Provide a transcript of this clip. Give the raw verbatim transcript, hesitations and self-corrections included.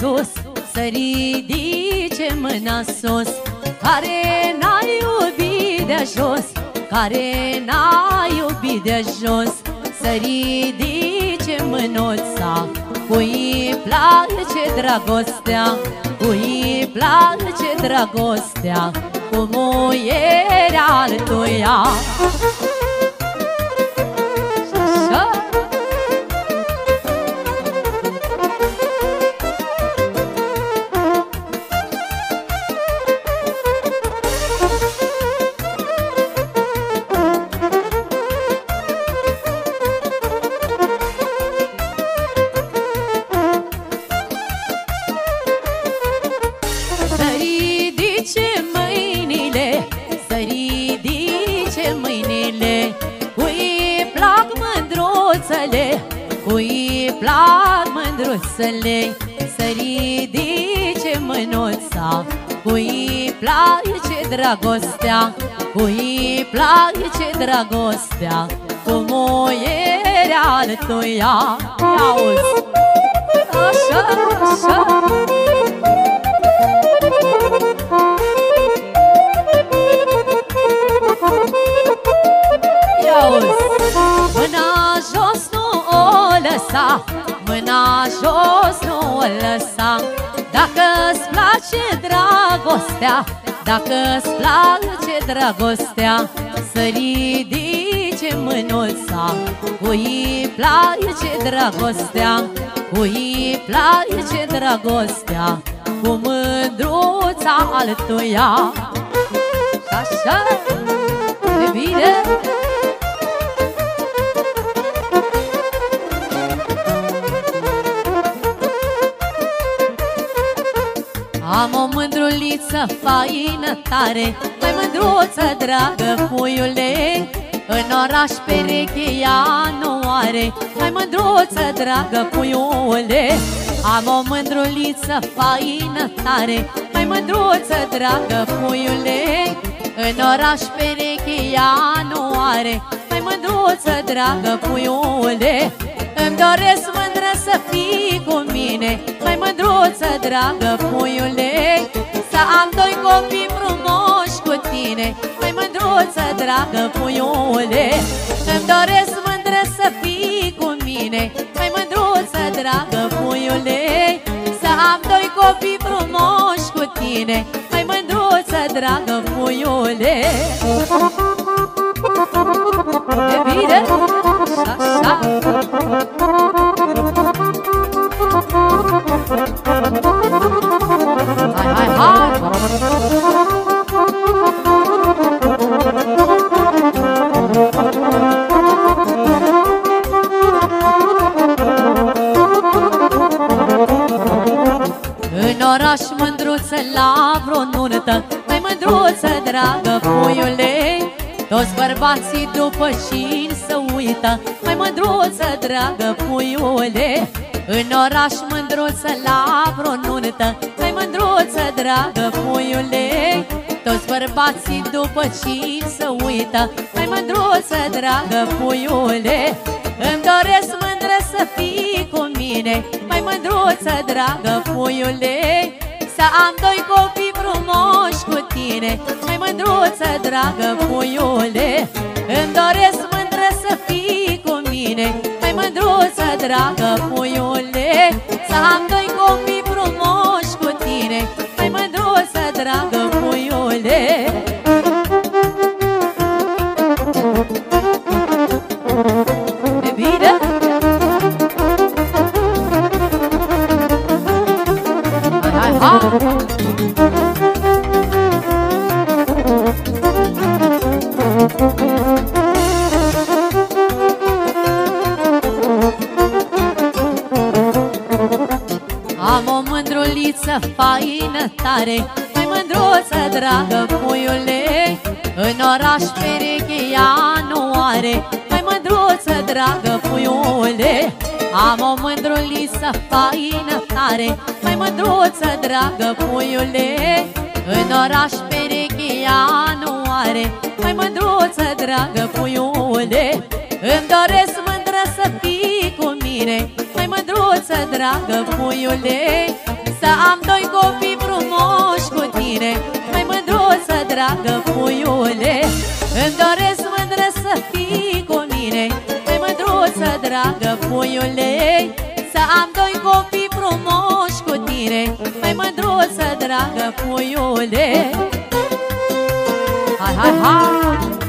sus, să ridice mâna sus. Care n-a iubit de jos, care n-a iubit de jos, să ridice mânuța. Cui place dragostea, cui place dragostea, cu muierea altuia. Așa. Cui plac mândruțele, să ridice mânuța. Cui place dragostea, cui place dragostea, cu muierea altuia. Auzi! Așa, așa. Ia-uzi! Mâna jos nu o lăsa, mâna jos nu o lăsa. Dacă-ți place dragostea, dacă-ți place dragostea, să ridice mânuța. Cui place dragostea, cui place dragostea, cu mândruța altuia. Așa, de bine. Am o mândruliță faină tare, mai mândruță, dragă puiule. În oraș pereche ea nu are, mai mândruță, dragă puiule. Am o mândruliță faină tare, mai mândruță, dragă puiule. În oraș pereche ea nu are, mai mândruță, dragă puiule. Îmi doresc mândră să fii cu mine, mai mândruță, dragă puiule. Să am doi copii frumoși cu tine, mai mândruță, dragă puiule. Îmi doresc mândră să fii cu mine, mai mândruță, dragă puiule. Să am doi copii frumoși cu tine, mai mândruță, dragă puiule. E bine? Așa. Hai, hai, hai! În oraș mândruță la vreo nuntă, mai mândruță, dragă puiule. Toți bărbații după șin să uită, mai mândruță, dragă puiule. În oraș mândruță la vreo nuntă, mai mândruță, dragă puiule. Toți bărbații după șin să uită, mai mândruță, dragă puiule. Îmi doresc mândră să fii cu mine, mai mândruță, dragă puiule. Să am doi copii frumoși cu tine, mai mândruță, dragă puiule. Îmi doresc mândră să fii cu mine, mai mândruță, dragă puiule. Să am doi copii frumoși cu tine, mai mândruță, dragă puiule. E bine? Hai, hai, hai! Am o mândruliță faină tare, mai mândruță, dragă puiule. În oraș pereche ea nu are, mai mândruță, dragă puiule. Am o mândruliță faină tare, mai mândruță, dragă puiule. În oraș pereche ea nu are, mai mândruță, dragă puiule. Îmi doresc mândră să fii cu mine, mai mândruță, dragă puiule. să am doi copii frumoși cu tine. Mai mândruță, dragă puiule, îmi doresc mândră să fii cu mine. Mai mândruță, dragă puiule, să am doi copii frumoși cu tine. Mai mândruță, dragă puiule. Hai, hai, hai!